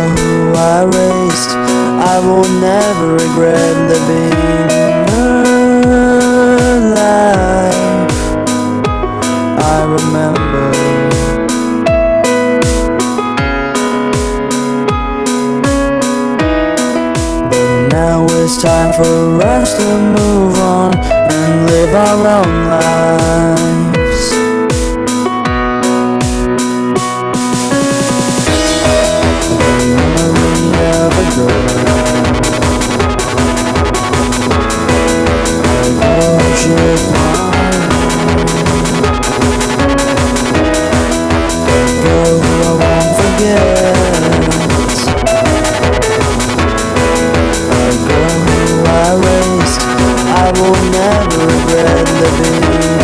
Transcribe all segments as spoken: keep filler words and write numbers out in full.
girl who I raised, I will never regret living her life. I remember now it's time for us to move on and live our own lives. The memory of a girl, a girl who shook my hand, a girl who I won't forget. I will never regret living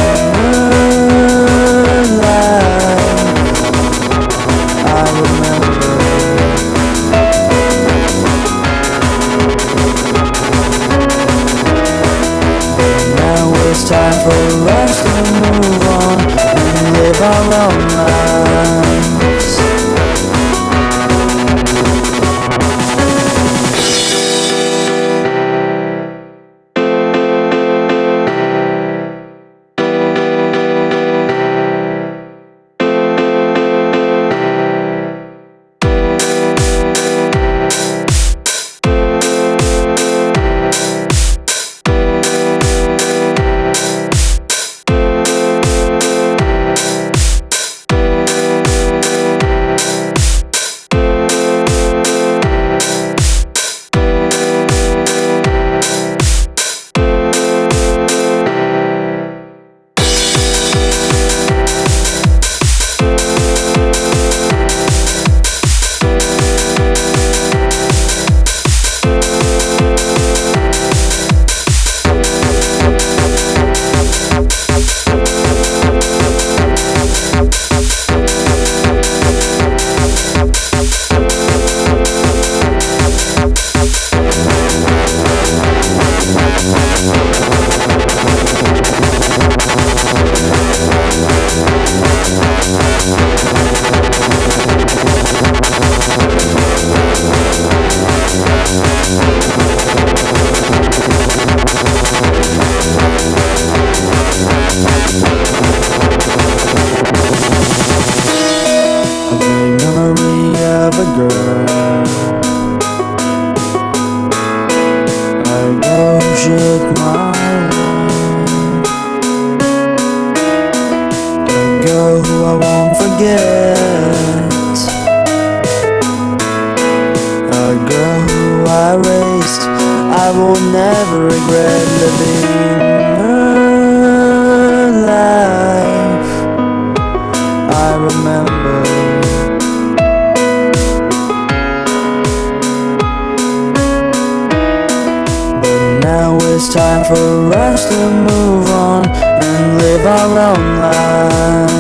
her life. I remember now it's time for us to move on and live our own lives. Of a girl, a girl who shook my hand, a girl who I won't forget, a girl who I raised, I will never regret living her life. I remember now it's time for us to move on and live our own lives.